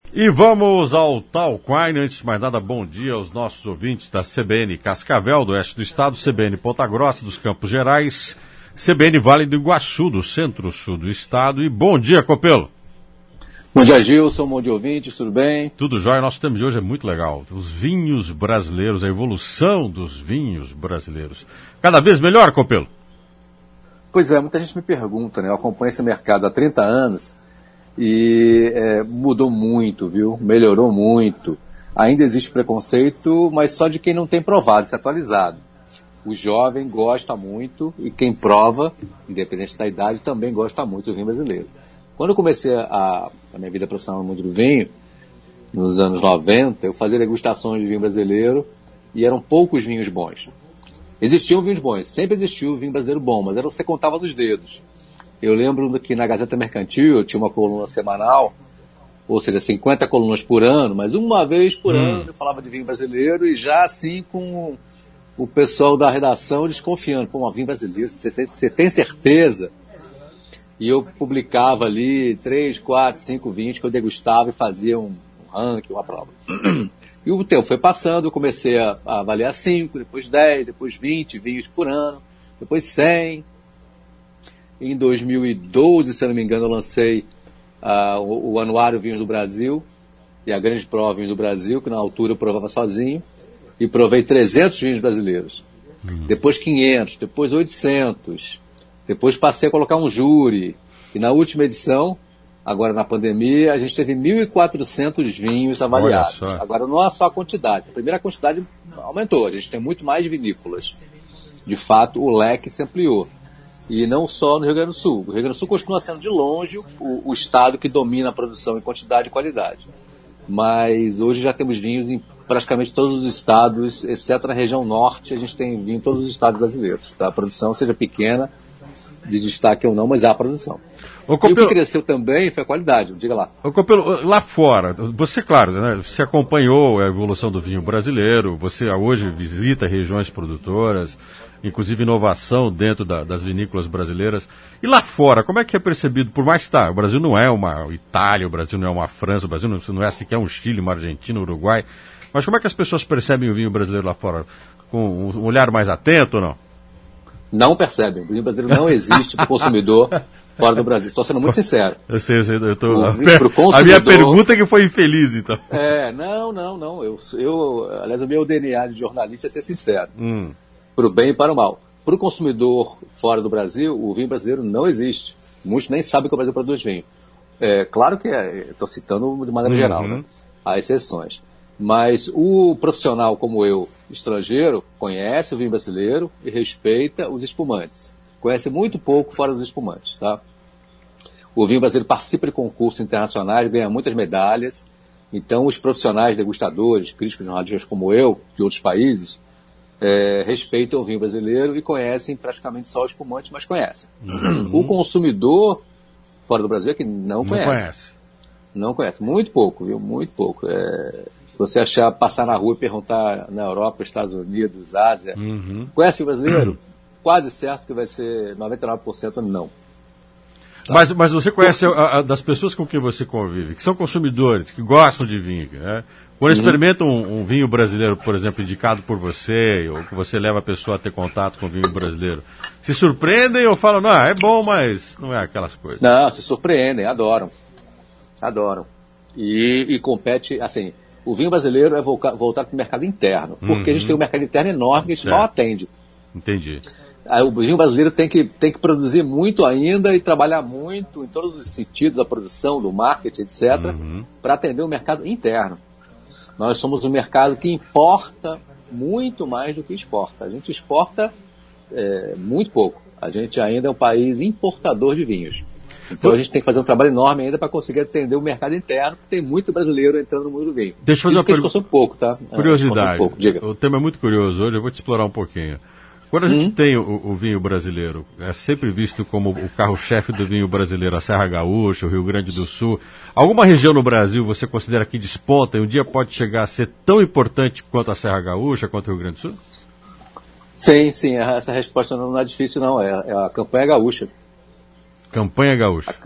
E vamos ao Talk Wine. Antes de mais nada, bom dia aos nossos ouvintes da CBN Cascavel, do oeste do estado, CBN Ponta Grossa, dos Campos Gerais, CBN Vale do Iguaçu, do centro-sul do estado. E bom dia, Copelo. Bom dia, Gilson. Bom dia, ouvintes. Tudo bem? Tudo jóia. Nosso tema de hoje é muito legal. Os vinhos brasileiros, a evolução dos vinhos brasileiros. Cada vez melhor, Copelo? Pois é, muita gente me pergunta, né? Eu acompanho esse mercado há 30 anos e mudou muito, viu? Melhorou muito. Ainda existe preconceito, mas só de quem não tem provado, se atualizado. O jovem gosta muito e quem prova, independente da idade, também gosta muito do vinho brasileiro. Quando eu comecei a minha vida profissional no mundo do vinho, nos anos 90, eu fazia degustações de vinho brasileiro e eram poucos vinhos bons. Existiam vinhos bons, sempre existiu vinho brasileiro bom, mas você contava nos dedos. Eu lembro que na Gazeta Mercantil eu tinha uma coluna semanal, ou seja, 50 colunas por ano, mas uma vez por ano eu falava de vinho brasileiro e já assim com o pessoal da redação desconfiando. Pô, um vinho brasileiro, você tem certeza? E eu publicava ali 3, 4, 5 vinhos que eu degustava e fazia um ranking, uma prova. E o tempo foi passando, eu comecei a avaliar 5, depois 10, depois 20 vinhos por ano, depois 100. Em 2012, se eu não me engano, eu lancei o Anuário Vinhos do Brasil e a Grande Prova Vinhos do Brasil, que na altura eu provava sozinho, e provei 300 vinhos brasileiros. Depois 500, depois 800, depois passei a colocar um júri. E na última edição, agora na pandemia, a gente teve 1.400 vinhos avaliados. Agora não é só a quantidade. A primeira quantidade aumentou, a gente tem muito mais vinícolas. De fato, o leque se ampliou. E não só no Rio Grande do Sul. O Rio Grande do Sul continua sendo de longe o estado que domina a produção em quantidade e qualidade. Mas hoje já temos vinhos em praticamente todos os estados, exceto na região norte, a gente tem vinho em todos os estados brasileiros. Tá? A produção, seja pequena, de destaque ou não, mas há produção. E o que cresceu também foi a qualidade, diga lá. Copelo, lá fora, você, claro, né, você acompanhou a evolução do vinho brasileiro, você hoje visita regiões produtoras, inclusive inovação dentro das vinícolas brasileiras. E lá fora, como é que é percebido? Por mais que o Brasil não é uma Itália, o Brasil não é uma França, o Brasil não é sequer um Chile, uma Argentina, um Uruguai, mas como é que as pessoas percebem o vinho brasileiro lá fora? Com um olhar mais atento ou não? Não percebem. O vinho brasileiro não existe para o consumidor fora do Brasil. Estou sendo muito sincero. Eu sei. A minha pergunta é que foi infeliz, então. Não. Aliás, o meu DNA de jornalista é ser sincero. Para o bem e para o mal. Para o consumidor fora do Brasil, o vinho brasileiro não existe. Muitos nem sabem que o Brasil produz vinho. Claro que estou citando de maneira geral, né? Há exceções. Mas o profissional como eu, estrangeiro, conhece o vinho brasileiro e respeita os espumantes. Conhece muito pouco fora dos espumantes, tá? O vinho brasileiro participa de concursos internacionais, ganha muitas medalhas. Então, os profissionais, degustadores, críticos jornalistas como eu, de outros países, respeitam o vinho brasileiro e conhecem praticamente só o espumante, mas conhecem. O consumidor fora do Brasil é que não conhece. Não conhece. Muito pouco, viu? Muito pouco. Se você passar na rua e perguntar na Europa, Estados Unidos, Ásia, conhece o brasileiro? Quase certo que vai ser 99% não. Tá? Mas você conhece das pessoas com quem você convive, que são consumidores, que gostam de vinho, né? Quando experimentam um vinho brasileiro, por exemplo, indicado por você, ou que você leva a pessoa a ter contato com o vinho brasileiro, se surpreendem ou falam, não, é bom, mas não é aquelas coisas? Não, se surpreendem, adoram. E compete, assim, o vinho brasileiro é voltado para o mercado interno, porque a gente tem um mercado interno enorme que a gente mal atende. Entendi. O vinho brasileiro tem que produzir muito ainda e trabalhar muito em todos os sentidos da produção, do marketing, etc., para atender o mercado interno. Nós somos um mercado que importa muito mais do que exporta. A gente exporta muito pouco. A gente ainda é um país importador de vinhos. Então a gente tem que fazer um trabalho enorme ainda para conseguir atender o mercado interno, porque tem muito brasileiro entrando no mundo do vinho. Deixa eu fazer uma pergunta. Um pouco, tá? Curiosidade. Diga. O tema é muito curioso hoje, eu vou te explorar um pouquinho. Quando a gente tem o vinho brasileiro, é sempre visto como o carro-chefe do vinho brasileiro, a Serra Gaúcha, o Rio Grande do Sul. Alguma região no Brasil você considera que desponta e um dia pode chegar a ser tão importante quanto a Serra Gaúcha, quanto o Rio Grande do Sul? Sim, essa resposta não é difícil não, é a campanha gaúcha. Campanha gaúcha.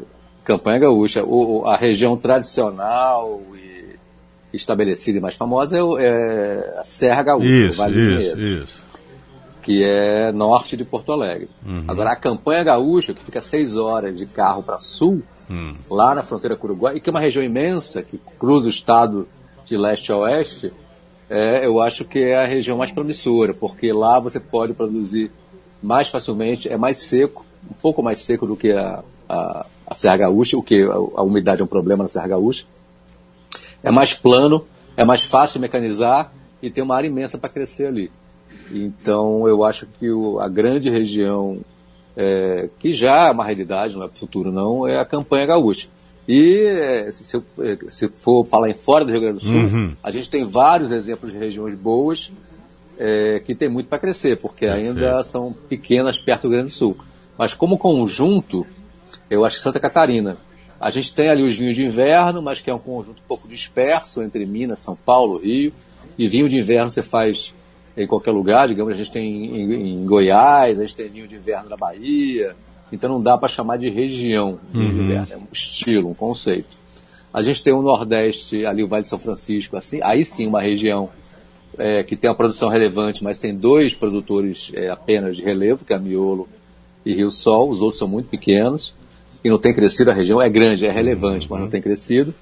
Campanha Gaúcha. A região tradicional e estabelecida e mais famosa é a Serra Gaúcha, o Vale do Vinhedo, que é norte de Porto Alegre. Agora, a Campanha Gaúcha, que fica 6 horas de carro para sul, lá na fronteira com o Uruguai, e que é uma região imensa, que cruza o estado de leste a oeste, eu acho que é a região mais promissora, porque lá você pode produzir mais facilmente, é mais seco, um pouco mais seco do que a Serra Gaúcha, o que a umidade é um problema na Serra Gaúcha. É mais plano, é mais fácil mecanizar e tem uma área imensa para crescer ali. Então, eu acho que a grande região, que já é uma realidade, não é para o futuro não, é a Campanha Gaúcha. E se for falar em fora do Rio Grande do Sul, a gente tem vários exemplos de regiões boas que tem muito para crescer, porque ainda são pequenas perto do Rio Grande do Sul. Mas como conjunto, eu acho que Santa Catarina. A gente tem ali os vinhos de inverno, mas que é um conjunto um pouco disperso entre Minas, São Paulo, Rio. E vinho de inverno você faz em qualquer lugar, digamos, a gente tem em Goiás, a gente tem vinho de inverno na Bahia. Então não dá para chamar de região de inverno, é um estilo, um conceito. A gente tem o Nordeste, ali o Vale de São Francisco, assim, aí sim uma região que tem uma produção relevante, mas tem 2 produtores apenas de relevo, que é a Miolo e Rio Sol, os outros são muito pequenos. E não tem crescido, a região é grande, é relevante, mas não tem crescido.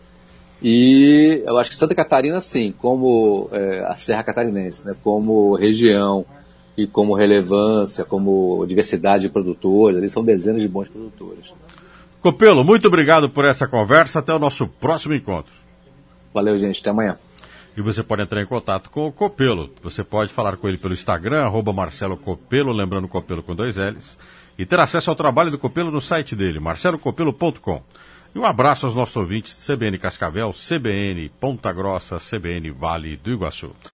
E eu acho que Santa Catarina, sim, como a Serra Catarinense, né, como região e como relevância, como diversidade de produtores, ali são dezenas de bons produtores. Copelo, muito obrigado por essa conversa, até o nosso próximo encontro. Valeu, gente, até amanhã. E você pode entrar em contato com o Copelo, você pode falar com ele pelo Instagram, @MarceloCopelo, lembrando Copelo com 2 L's. E ter acesso ao trabalho do Copelo no site dele, marcelocopelo.com. E um abraço aos nossos ouvintes de CBN Cascavel, CBN Ponta Grossa, CBN Vale do Iguaçu.